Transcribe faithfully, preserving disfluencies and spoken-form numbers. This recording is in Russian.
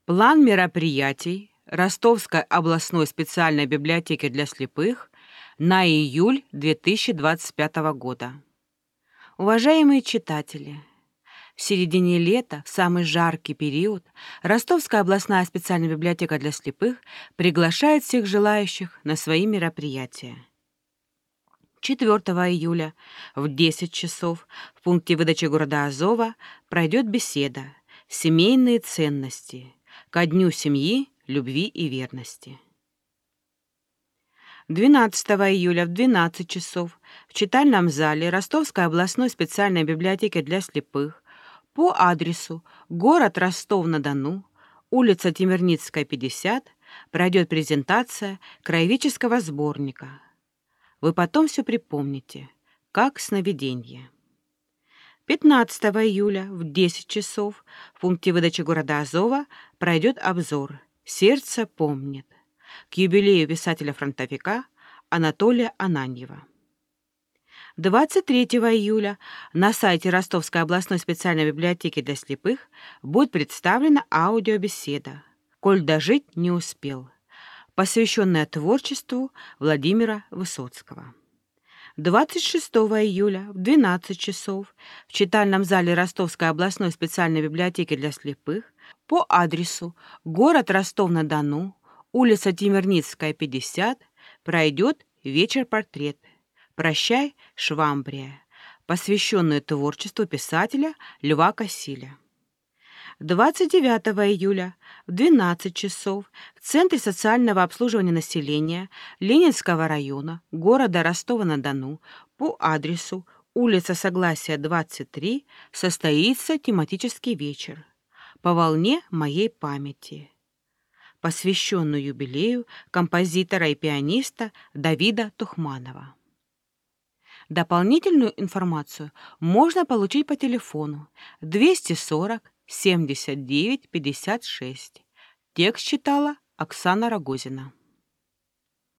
План мероприятий Ростовской областной специальной библиотеки для слепых на июль две тысячи двадцать пятого года. Уважаемые читатели, в середине лета, в самый жаркий период, Ростовская областная специальная библиотека для слепых приглашает всех желающих на свои мероприятия. четвёртого июля в десять часов в пункте выдачи города Азова пройдет беседа «Семейные ценности» ко Дню семьи, любви и верности. двенадцатого июля в двенадцать часов в читальном зале Ростовской областной специальной библиотеки для слепых по адресу город Ростов-на-Дону, улица Темирницкая, пятьдесят, пройдет презентация краеведческого сборника. Вы потом все припомните, как сновиденье. пятнадцатого июля в десять часов в пункте выдачи города Азова пройдет обзор «Сердце помнит» к юбилею писателя-фронтовика Анатолия Ананьева. двадцать третьего июля на сайте Ростовской областной специальной библиотеки для слепых будет представлена аудиобеседа «Коль дожить не успел», посвященная творчеству Владимира Высоцкого. двадцать шестого июля в двенадцать часов в читальном зале Ростовской областной специальной библиотеки для слепых по адресу город Ростов-на-Дону, улица Темирницкая, пятьдесят, пройдет вечер-портрет «Прощай, Швамбрия», посвященный творчеству писателя Льва Косиля. двадцать девятого июля в двенадцать часов в Центре социального обслуживания населения Ленинского района города Ростова-на-Дону по адресу улица Согласия, двадцать три состоится тематический вечер «По волне моей памяти», посвященный юбилею композитора и пианиста Давида Тухманова. Дополнительную информацию можно получить по телефону двести сорок семьдесят девять пятьдесят шесть. Текст читала Оксана Рогозина.